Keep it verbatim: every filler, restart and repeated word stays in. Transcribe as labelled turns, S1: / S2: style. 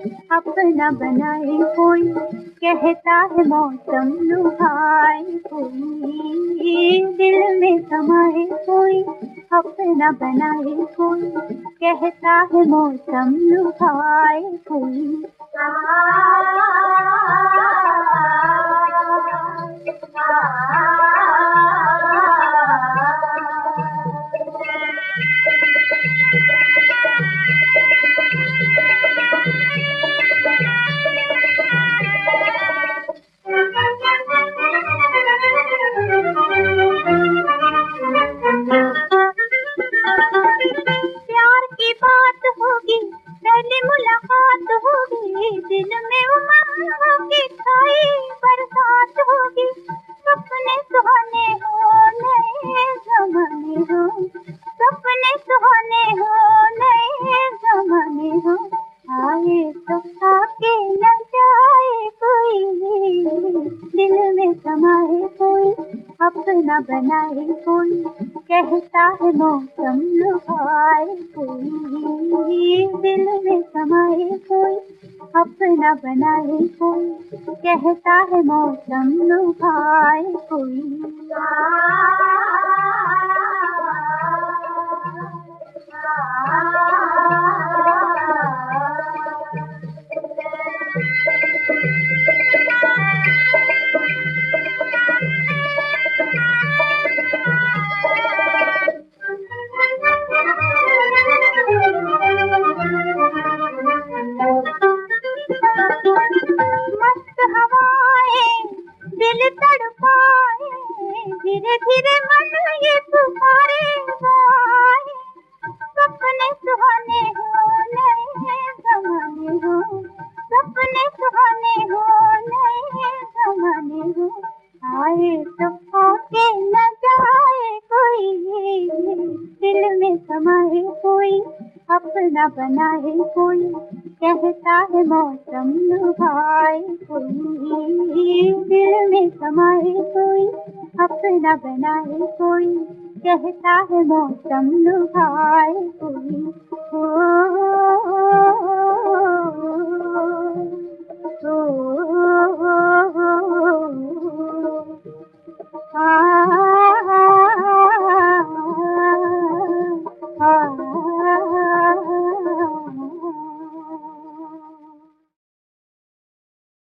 S1: अपना बनाए कोई, कहता है मौसम लुभाए कोई, दिल में समाए कोई, अपना बनाए कोई, कहता है मौसम लुभाए कोई। आ, प्यार की बात होगी, पहली मुलाकात होगी, दिल में उमंगों की छाई बरसात होगी, सपने सुहाने हो नए जमाने हो, सपने सुहाने हो नए जमाने हो, आए तो आके न जाए कोई, दिल में समाए कोई, अपना बनाए कोई, कहता है मौसम लुभाए कोई, दिल में समाए कोई, अपना बनाए कोई, कहता है मौसम लुभाए कोई। आ, आ, मस्त हवाएं दिल तड़पाए, धीरे धीरे मन ये पुकारे आए, सपने सुहाने हो नए जमाने हो, सपने सुहाने हो नए जमाने हो, आए तो आके न जाए कोई, दिल में समाए कोई, अपना बनाए कोई, कहता है मौसम लुभाए कोई, दिल में समाए कोई, अपना बनाए कोई, कहता है मौसम लुभाए कोई। ओ